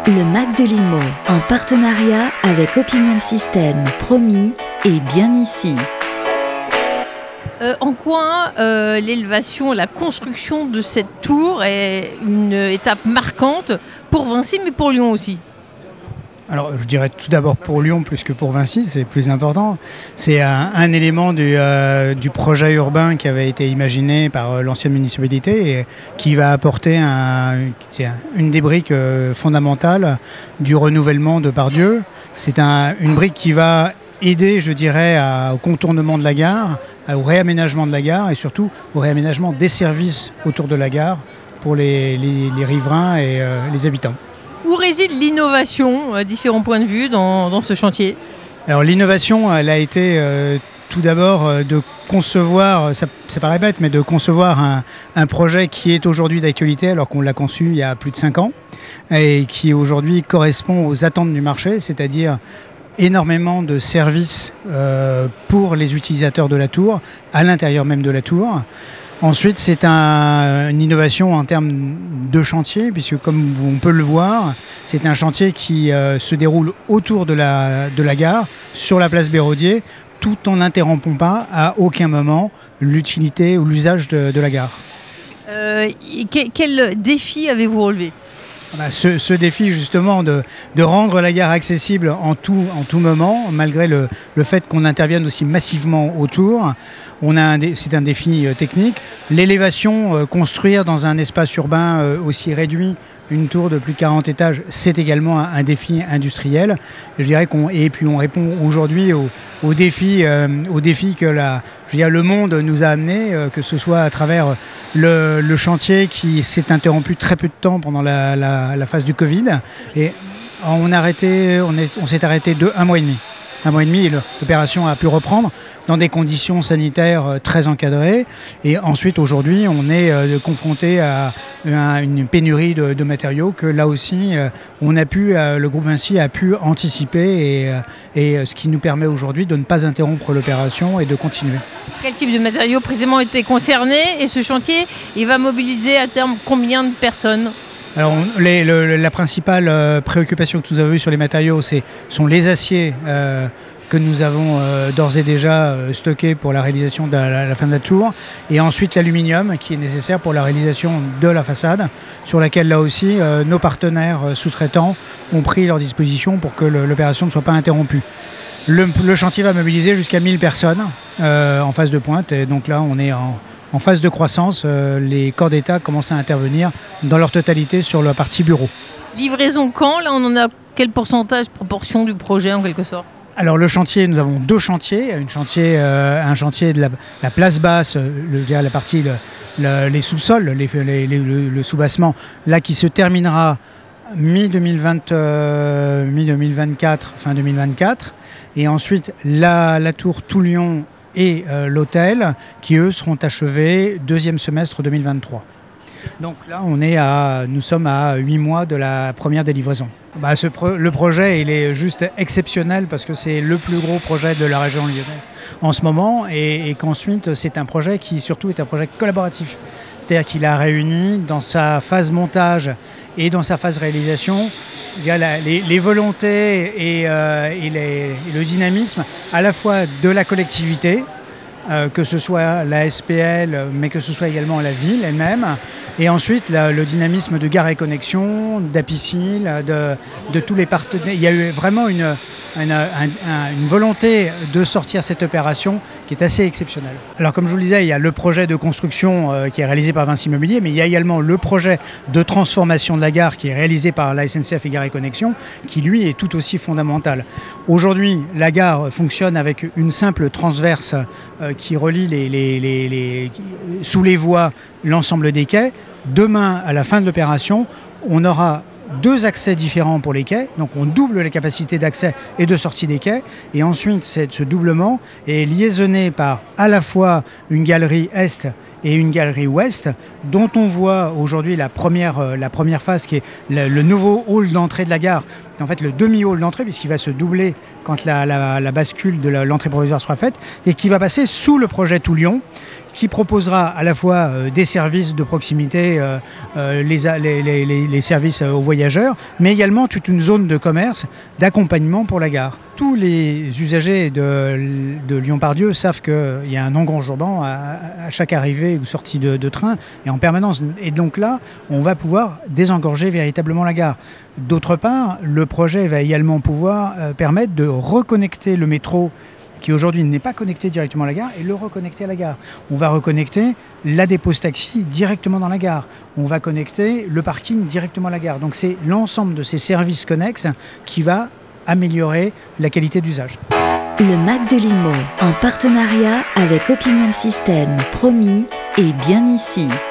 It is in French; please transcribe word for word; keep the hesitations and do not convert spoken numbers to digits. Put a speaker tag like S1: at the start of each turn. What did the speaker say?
S1: Le Mac de Limo, en partenariat avec Opinion System, promis et bien ici.
S2: Euh, en quoi euh, l'élévation, la construction de cette tour est une étape marquante pour Vinci, mais pour Lyon aussi?
S3: Alors, je dirais tout d'abord pour Lyon plus que pour Vinci, c'est plus important. C'est un, un élément du, euh, du projet urbain qui avait été imaginé par euh, l'ancienne municipalité et qui va apporter un, c'est un, une des briques euh, fondamentales du renouvellement de Part-Dieu. C'est un, une brique qui va aider, je dirais, à, au contournement de la gare, à, au réaménagement de la gare et surtout au réaménagement des services autour de la gare pour les, les, les riverains et euh, les habitants.
S2: Où réside l'innovation, à différents points de vue, dans, dans ce chantier?
S3: Alors l'innovation, elle a été euh, tout d'abord euh, de concevoir, ça, ça paraît bête, mais de concevoir un, un projet qui est aujourd'hui d'actualité alors qu'on l'a conçu il y a plus de cinq ans et qui aujourd'hui correspond aux attentes du marché, c'est-à-dire énormément de services euh, pour les utilisateurs de la tour, à l'intérieur même de la tour. Ensuite, c'est un, une innovation en termes de chantier, puisque comme on peut le voir, c'est un chantier qui euh, se déroule autour de la, de la gare, sur la place Béraudier, tout en n'interrompant pas à aucun moment l'utilité ou l'usage de, de la gare.
S2: Euh, quel, quel défi avez-vous relevé?
S3: Bah, ce, ce défi justement de, de rendre la gare accessible en tout, en tout moment, malgré le, le fait qu'on intervienne aussi massivement autour, on a un dé, c'est un défi euh, technique. L'élévation, euh, construire dans un espace urbain euh, aussi réduit une tour de plus de quarante étages, c'est également un, un défi industriel. Je dirais qu'on, et puis on répond aujourd'hui aux au défis euh, au défi que la, je veux dire, le monde nous a amené, euh, que ce soit à travers le, le chantier qui s'est interrompu très peu de temps pendant la, la, la phase du Covid. Et on, a arrêté, on, est, on s'est arrêté de un mois et demi. Un mois et demi, l'opération a pu reprendre dans des conditions sanitaires très encadrées. Et ensuite, aujourd'hui, on est confronté à une pénurie de, de matériaux que là aussi, on a pu, le groupe Vinci a pu anticiper et, et ce qui nous permet aujourd'hui de ne pas interrompre l'opération et de continuer.
S2: Quel type de matériaux précisément étaient concernés? Et ce chantier, il va mobiliser à terme combien de personnes?
S3: Alors, les, le, la principale euh, préoccupation que nous avons eue sur les matériaux, c'est, sont les aciers euh, que nous avons euh, d'ores et déjà euh, stockés pour la réalisation de la, la fin de la tour, et ensuite l'aluminium qui est nécessaire pour la réalisation de la façade, sur laquelle là aussi euh, nos partenaires euh, sous-traitants ont pris leur disposition pour que le, l'opération ne soit pas interrompue. Le, le chantier va mobiliser jusqu'à mille personnes euh, en phase de pointe, et donc là on est en... En phase de croissance, euh, les corps d'État commencent à intervenir dans leur totalité sur la partie bureau.
S2: Livraison quand? Là, on en a quel pourcentage, proportion du projet en quelque sorte?
S3: Alors le chantier, nous avons deux chantiers. Une chantier, euh, un chantier de la, la place basse, le, la partie, le, le, les sous-sols, les, les, les, le, le sous-bassement, là qui se terminera mi deux mille vingt, euh, mi deux mille vingt-quatre, fin deux mille vingt-quatre. Et ensuite, la, la tour Tout-Lyon et euh, l'hôtel qui eux seront achevés deuxième semestre deux mille vingt-trois. Donc là on est à, nous sommes à huit mois de la première des livraisons. Bah, ce pro- le projet il est juste exceptionnel parce que c'est le plus gros projet de la région lyonnaise en ce moment et, et qu'ensuite c'est un projet qui surtout est un projet collaboratif. C'est-à-dire qu'il a réuni dans sa phase montage et dans sa phase réalisation il y a la, les, les volontés et, euh, et, les, et le dynamisme à la fois de la collectivité, euh, que ce soit la S P L, mais que ce soit également la ville elle-même, et ensuite la, le dynamisme de Gare et Connexion, d'Apicil, de, de tous les partenaires. Il y a eu vraiment une, une, un, une volonté de sortir cette opération qui est assez exceptionnelle. Alors comme je vous le disais, il y a le projet de construction euh, qui est réalisé par Vinci Immobilier, mais il y a également le projet de transformation de la gare qui est réalisé par la S N C F et Gare et Connexion, qui lui est tout aussi fondamental. Aujourd'hui, la gare fonctionne avec une simple transverse euh, qui relie les, les, les, les, sous les voies l'ensemble des quais. Demain, à la fin de l'opération, on aura deux accès différents pour les quais, donc on double les capacités d'accès et de sortie des quais, et ensuite ce doublement est liaisonné par à la fois une galerie est et une galerie ouest, dont on voit aujourd'hui la première, la première phase qui est le, le nouveau hall d'entrée de la gare, en fait le demi-hall d'entrée puisqu'il va se doubler quand la, la, la bascule de la, l'entrée provisoire sera faite, et qui va passer sous le projet Tout-Lyon, qui proposera à la fois euh, des services de proximité, euh, euh, les, les, les, les services aux voyageurs, mais également toute une zone de commerce, d'accompagnement pour la gare. Tous les usagers de, de Lyon-Part-Dieu savent qu'il y a un engorgement à, à chaque arrivée ou sortie de, de train et en permanence. Et donc là, on va pouvoir désengorger véritablement la gare. D'autre part, le projet va également pouvoir euh, permettre de reconnecter le métro qui aujourd'hui n'est pas connecté directement à la gare, et le reconnecter à la gare. On va reconnecter la dépose taxi directement dans la gare. On va connecter le parking directement à la gare. Donc c'est l'ensemble de ces services connexes qui va améliorer la qualité d'usage.
S1: Le Mac de Limo, en partenariat avec Opinion System, promis et bien ici.